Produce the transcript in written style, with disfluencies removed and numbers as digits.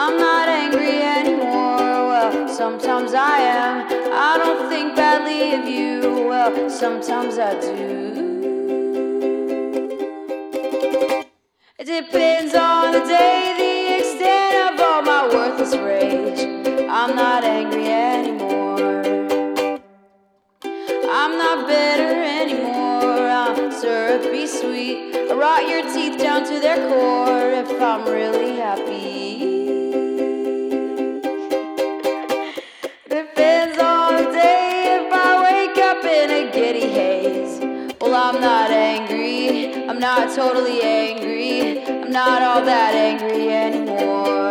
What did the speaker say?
I'm not angry anymore. Well, sometimes I am. I don't think badly of you. Well, sometimes I do. It depends on the day, the extent of all my worthless rage. I'm not angry anymore. I'm not bitter anymore. I'm syrupy sweet. I rot your teeth down to their core if I'm really happy. Depends on the day if I wake up in a giddy haze. Well, I'm not angry. I'm not totally angry. I'm not all that angry anymore.